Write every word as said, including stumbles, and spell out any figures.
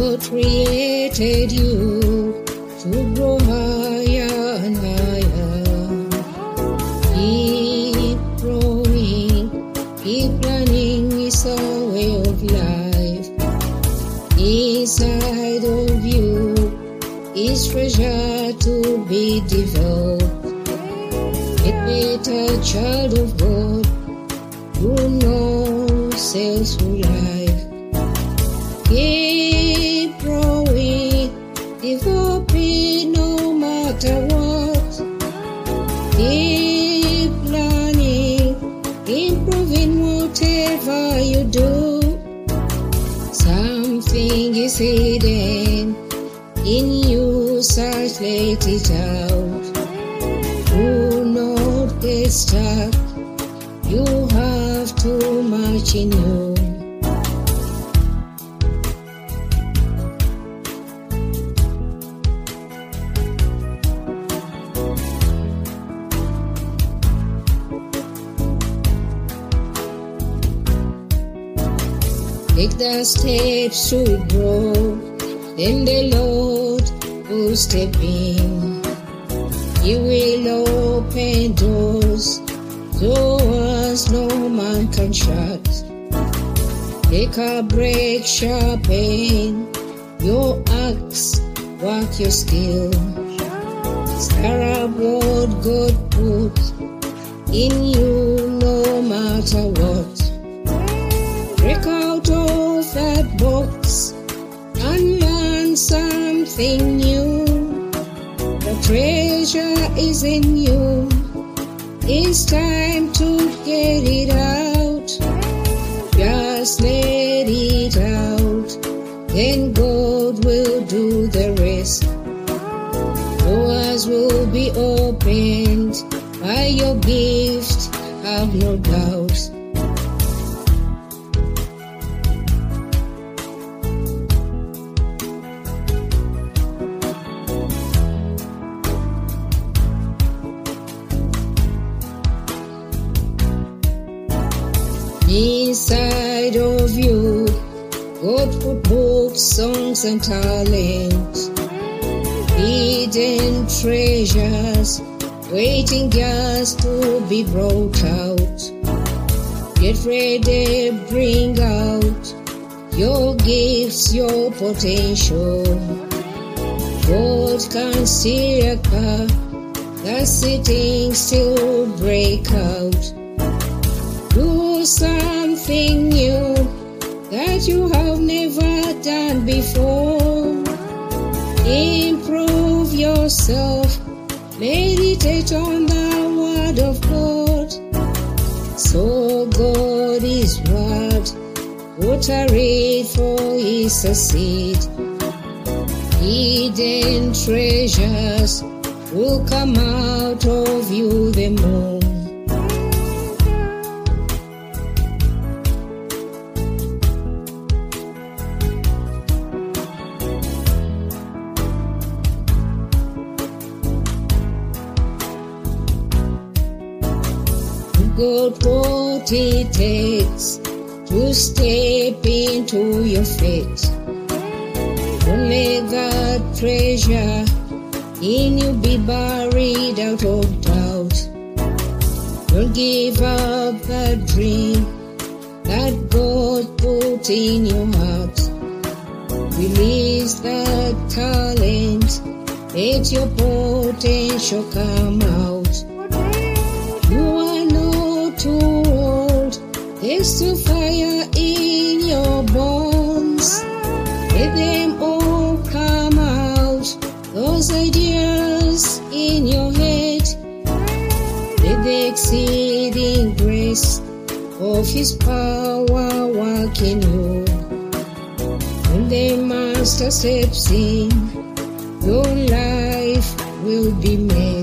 God created you to grow higher and higher. Keep growing, keep learning, it's a way of life. Inside of you is treasure to be developed. Get a child of God who knows self through life. Keep growing, developing no matter what. Keep learning, improving whatever you do. Something is hidden in you, search, let it out. Do not get stuck, you have too much in you. Take the steps to grow, then the Lord will step in. He will open doors, doors no man can shut. Take a break, sharpen your axe, work your skill. Stir up what God put in you, no matter what. Break out of that box and learn something new. The treasure is in you. It's time to get it out. Just let it out. Then God will do the rest. Doors will be opened by your gift, have no doubt. Inside of you, God put books, songs, and talents, hidden treasures, waiting just to be brought out. Get ready, bring out your gifts, your potential. God can see a car that's sitting still, break out. Do something new that you have never done before. Improve yourself, meditate on the word of God. So God is word, water it for is a seed. Hidden treasures will come out of you the more. God, what it takes to step into your faith. Don't let that treasure in you be buried out of doubt. Don't give up that dream that God put in your heart. Release that talent, let your potential come out. You are not too old, there's still fire in your bones. Let them all come out, those ideas in your head. Let the exceeding grace of His power work in you. When the Master steps in, your life will be made.